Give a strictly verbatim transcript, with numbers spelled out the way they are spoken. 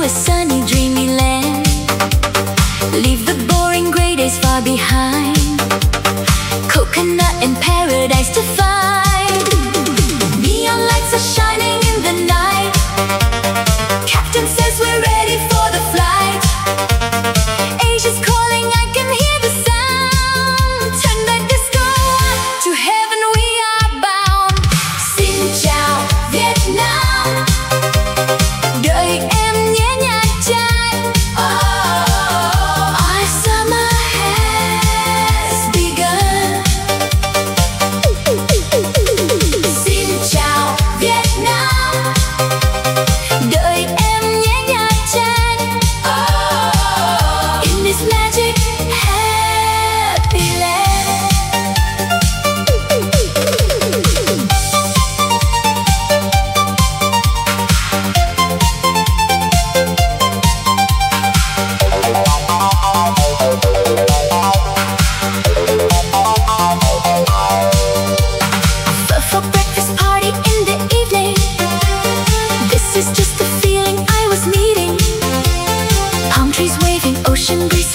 a sunny, dreamy land. Leave the boring grey days far behind. Coconut and paradise to find. Neon lights are shining in the night. Captain says we're ready for the flight. Asia's calling, I can hear the sound. Turn that disco on, to heaven we are bound. Xin chào Việt Nam, đời em nhé Nha Trang. Oh, our summer has begun. Xin chào Việt Nam, đời em nhé Nha Trang. Oh, in this magic happy land. But for breakfast party in the evening, this is just the feeling I was needing. Palm trees waving, ocean breeze